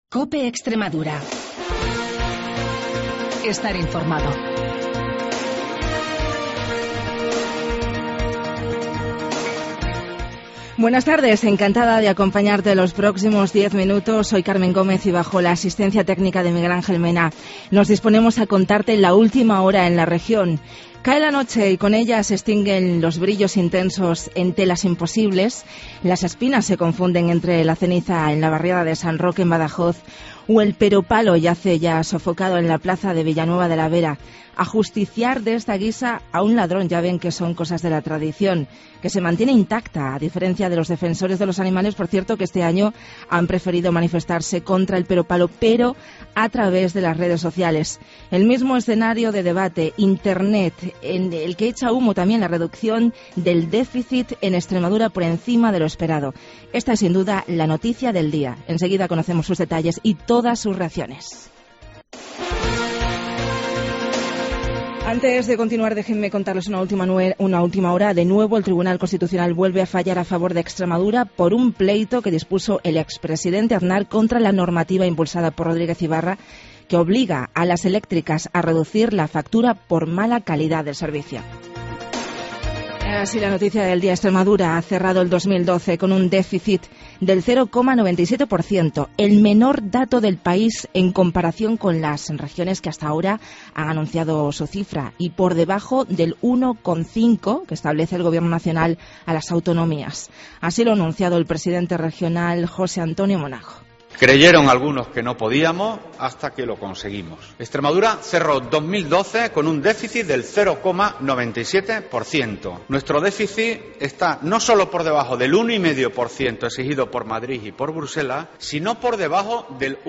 COPE Extremadura. Estar informado. Buenas tardes, encantada de acompañarte los próximos 10 minutos. Soy Carmen Gómez y bajo la asistencia técnica de Miguel Ángel Mena nos disponemos a contarte la última hora en la región. Cae la noche y con ella se extinguen los brillos intensos en telas imposibles. Las espinas se confunden entre la ceniza en la barriada de San Roque en Badajoz o el peropalo yace ya sofocado en la plaza de Villanueva de la Vera. Ajusticiar de esta guisa a un ladrón, ya ven que son cosas de la tradición, que se mantiene intacta, a diferencia de los defensores de los animales, por cierto, que este año han preferido manifestarse contra el peropalo, pero a través de las redes sociales. El mismo escenario de debate, Internet, en el que echa humo también la reducción del déficit en Extremadura por encima de lo esperado. Esta es sin duda la noticia del día. Enseguida conocemos sus detalles y todas sus reacciones. Antes de continuar, déjenme contarles una última hora. De nuevo, el Tribunal Constitucional vuelve a fallar a favor de Extremadura por un pleito que dispuso el expresidente Aznar contra la normativa impulsada por Rodríguez Ibarra, que obliga a las eléctricas a reducir la factura por mala calidad del servicio. Así la noticia del día: Extremadura ha cerrado el 2012 con un déficit del 0,97%, el menor dato del país en comparación con las regiones que hasta ahora han anunciado su cifra, y por debajo del 1,5% que establece el Gobierno Nacional a las autonomías. Así lo ha anunciado el presidente regional José Antonio Monago. Creyeron algunos que no podíamos hasta que lo conseguimos. Extremadura cerró 2012 con un déficit del 0,97%. Nuestro déficit está no solo por debajo del 1,5% exigido por Madrid y por Bruselas, sino por debajo del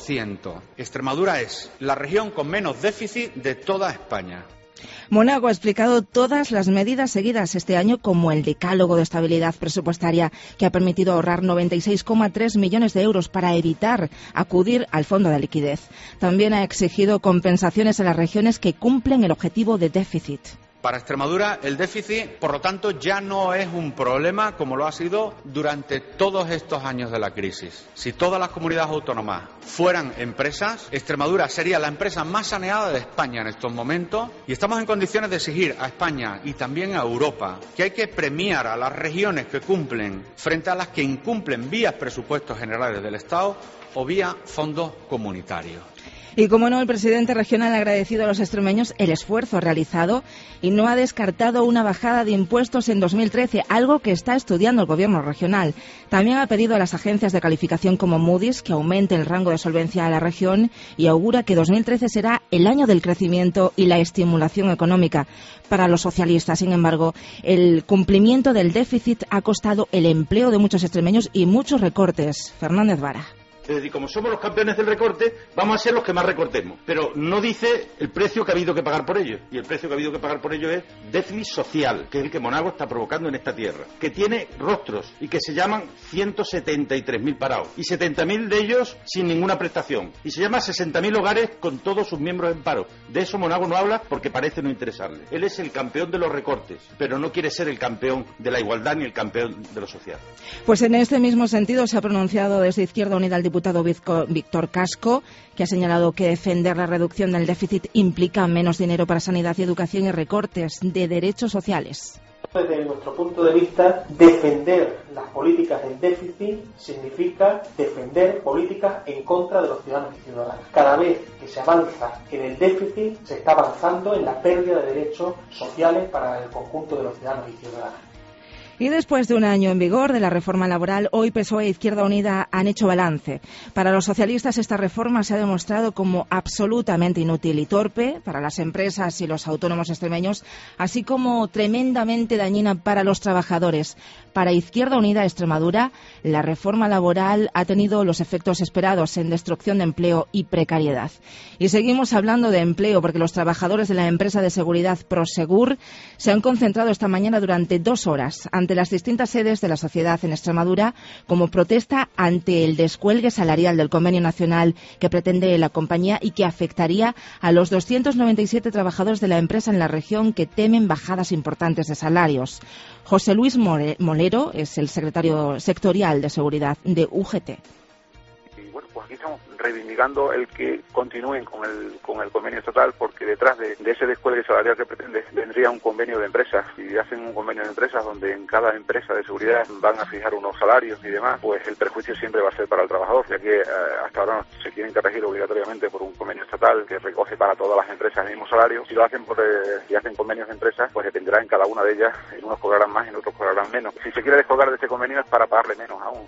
1%. Extremadura es la región con menos déficit de toda España. Monago ha explicado todas las medidas seguidas este año, como el decálogo de estabilidad presupuestaria, que ha permitido ahorrar 96,3 millones de euros para evitar acudir al fondo de liquidez. También ha exigido compensaciones a las regiones que cumplen el objetivo de déficit. Para Extremadura el déficit, por lo tanto, ya no es un problema como lo ha sido durante todos estos años de la crisis. Si todas las comunidades autónomas fueran empresas, Extremadura sería la empresa más saneada de España en estos momentos, y estamos en condiciones de exigir a España y también a Europa que hay que premiar a las regiones que cumplen frente a las que incumplen vía presupuestos generales del Estado o vía fondos comunitarios. Y como no, el presidente regional ha agradecido a los extremeños el esfuerzo realizado y no ha descartado una bajada de impuestos en 2013, algo que está estudiando el gobierno regional. También ha pedido a las agencias de calificación como Moody's que aumente el rango de solvencia a la región y augura que 2013 será el año del crecimiento y la estimulación económica. Para los socialistas, sin embargo, el cumplimiento del déficit ha costado el empleo de muchos extremeños y muchos recortes. Fernández Vara. Es decir, como somos los campeones del recorte, vamos a ser los que más recortemos. Pero no dice el precio que ha habido que pagar por ello. Y el precio que ha habido que pagar por ello es déficit social, que es el que Monago está provocando en esta tierra. Que tiene rostros y que se llaman 173.000 parados. Y 70.000 de ellos sin ninguna prestación. Y se llama 60.000 hogares con todos sus miembros en paro. De eso Monago no habla porque parece no interesarle. Él es el campeón de los recortes, pero no quiere ser el campeón de la igualdad ni el campeón de lo social. Pues en este mismo sentido se ha pronunciado desde Izquierda Unida el diputado Víctor Casco, que ha señalado que defender la reducción del déficit implica menos dinero para sanidad y educación y recortes de derechos sociales. Desde nuestro punto de vista, defender las políticas del déficit significa defender políticas en contra de los ciudadanos y ciudadanas. Cada vez que se avanza en el déficit, se está avanzando en la pérdida de derechos sociales para el conjunto de los ciudadanos y ciudadanas. Y después de un año en vigor de la reforma laboral, hoy PSOE e Izquierda Unida han hecho balance. Para los socialistas esta reforma se ha demostrado como absolutamente inútil y torpe para las empresas y los autónomos extremeños, así como tremendamente dañina para los trabajadores. Para Izquierda Unida Extremadura, la reforma laboral ha tenido los efectos esperados en destrucción de empleo y precariedad. Y seguimos hablando de empleo porque los trabajadores de la empresa de seguridad Prosegur se han concentrado esta mañana durante 2 horas ante las distintas sedes de la sociedad en Extremadura como protesta ante el descuelgue salarial del convenio nacional que pretende la compañía y que afectaría a los 297 trabajadores de la empresa en la región que temen bajadas importantes de salarios. José Luis Molero es el secretario sectorial de seguridad de UGT. Y bueno, pues Aquí estamos reivindicando el que continúen con el convenio estatal, porque detrás de ese descuelgue salarial que pretende vendría un convenio de empresas. Si hacen un convenio de empresas donde en cada empresa de seguridad van a fijar unos salarios y demás, pues el perjuicio siempre va a ser para el trabajador, ya que hasta ahora se tienen que regir obligatoriamente por un convenio estatal que recoge para todas las empresas el mismo salario. Si lo hacen si hacen convenios de empresas, pues dependerá en cada una de ellas, en unos cobrarán más, en otros cobrarán menos. Si se quiere descolgar de este convenio es para pagarle menos aún.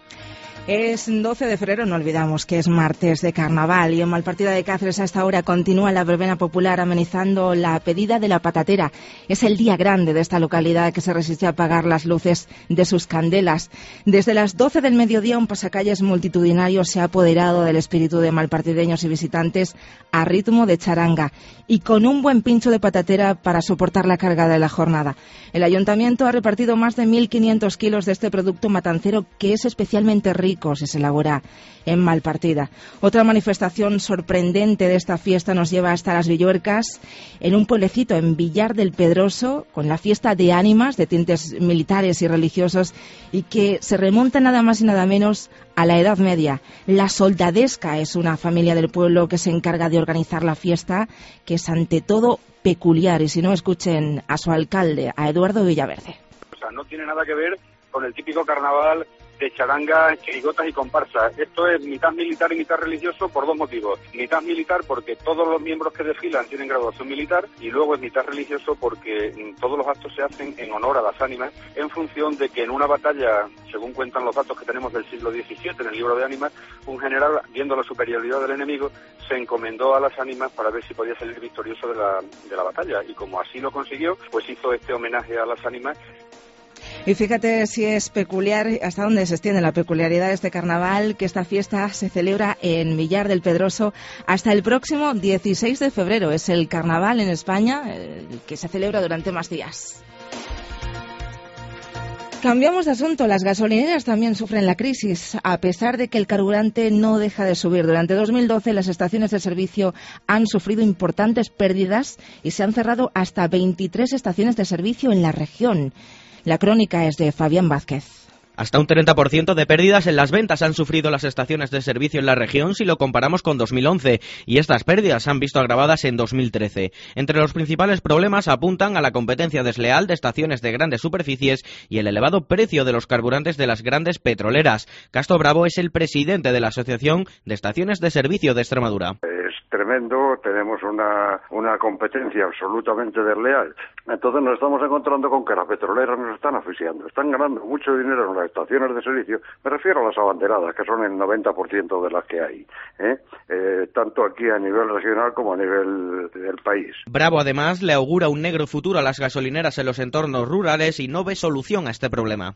Es 12 de febrero, no olvidamos que es martes de carnaval, y en Malpartida de Cáceres a esta hora continúa la verbena popular amenizando la pedida de la patatera. Es el día grande de esta localidad que se resistió a apagar las luces de sus candelas. Desde las 12 del mediodía un pasacalles multitudinario se ha apoderado del espíritu de malpartideños y visitantes a ritmo de charanga y con un buen pincho de patatera para soportar la carga de la jornada. El ayuntamiento ha repartido más de 1.500 kilos de este producto matancero que es especialmente rico si se elabora en Malpartida. Otra manifestación sorprendente de esta fiesta nos lleva hasta las Villuercas, en un pueblecito en Villar del Pedroso, con la fiesta de ánimas de tintes militares y religiosos, y que se remonta nada más y nada menos a la Edad Media. La Soldadesca es una familia del pueblo que se encarga de organizar la fiesta, que es ante todo peculiar, y si no, escuchen a su alcalde, a Eduardo Villaverde. O sea, no tiene nada que ver con el típico carnaval de charangas, chirigotas y comparsas. Esto es mitad militar y mitad religioso por dos motivos. Mitad militar porque todos los miembros que desfilan tienen graduación militar, y luego es mitad religioso porque todos los actos se hacen en honor a las ánimas, en función de que en una batalla, según cuentan los datos que tenemos del siglo XVII en el libro de ánimas, un general, viendo la superioridad del enemigo, se encomendó a las ánimas para ver si podía salir victorioso de la batalla, y como así lo consiguió, pues hizo este homenaje a las ánimas. Y fíjate si es peculiar, hasta dónde se extiende la peculiaridad de este carnaval, que esta fiesta se celebra en Villar del Pedroso hasta el próximo 16 de febrero. Es el carnaval en España que se celebra durante más días. Cambiamos de asunto. Las gasolineras también sufren la crisis, a pesar de que el carburante no deja de subir. Durante 2012 las estaciones de servicio han sufrido importantes pérdidas y se han cerrado hasta 23 estaciones de servicio en la región. La crónica es de Fabián Vázquez. Hasta un 30% de pérdidas en las ventas han sufrido las estaciones de servicio en la región si lo comparamos con 2011, y estas pérdidas se han visto agravadas en 2013. Entre los principales problemas apuntan a la competencia desleal de estaciones de grandes superficies y el elevado precio de los carburantes de las grandes petroleras. Casto Bravo es el presidente de la Asociación de Estaciones de Servicio de Extremadura. Es tremendo, tenemos una competencia absolutamente desleal. Entonces nos estamos encontrando con que las petroleras nos están asfixiando, están ganando mucho dinero en las estaciones de servicio. Me refiero a las abanderadas, que son el 90% de las que hay, tanto aquí a nivel regional como a nivel del país. Bravo además le augura un negro futuro a las gasolineras en los entornos rurales y no ve solución a este problema.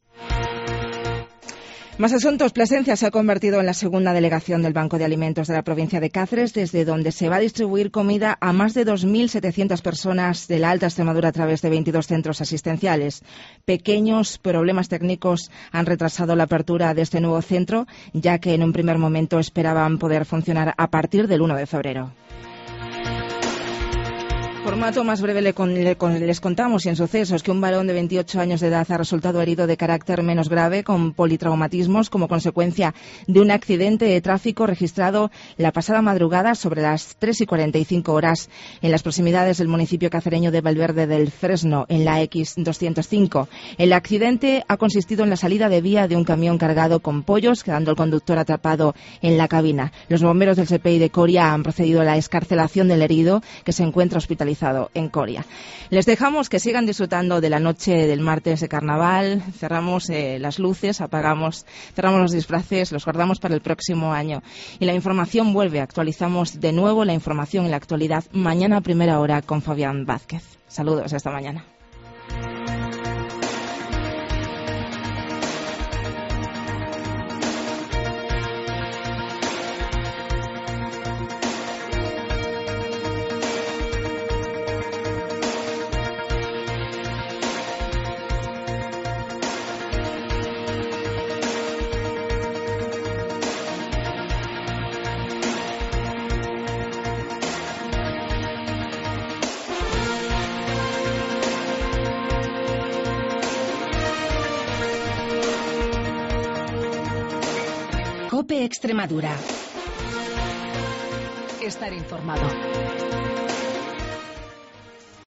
Más asuntos. Plasencia se ha convertido en la segunda delegación del Banco de Alimentos de la provincia de Cáceres, desde donde se va a distribuir comida a más de 2.700 personas de la Alta Extremadura a través de 22 centros asistenciales. Pequeños problemas técnicos han retrasado la apertura de este nuevo centro, ya que en un primer momento esperaban poder funcionar a partir del 1 de febrero. Formato más breve les contamos, y en sucesos, que un varón de 28 años de edad ha resultado herido de carácter menos grave con politraumatismos como consecuencia de un accidente de tráfico registrado la pasada madrugada sobre las 3:45 horas en las proximidades del municipio cacereño de Valverde del Fresno, en la X205. El accidente ha consistido en la salida de vía de un camión cargado con pollos, quedando el conductor atrapado en la cabina. Los bomberos del CPI de Coria han procedido a la excarcelación del herido, que se encuentra hospitalizado en Coria. Les dejamos que sigan disfrutando de la noche del martes de carnaval. Cerramos las luces, cerramos los disfraces, los guardamos para el próximo año. Y la información vuelve. Actualizamos de nuevo la información en la actualidad mañana a primera hora con Fabián Vázquez. Saludos, hasta mañana. Extremadura. Estar informado.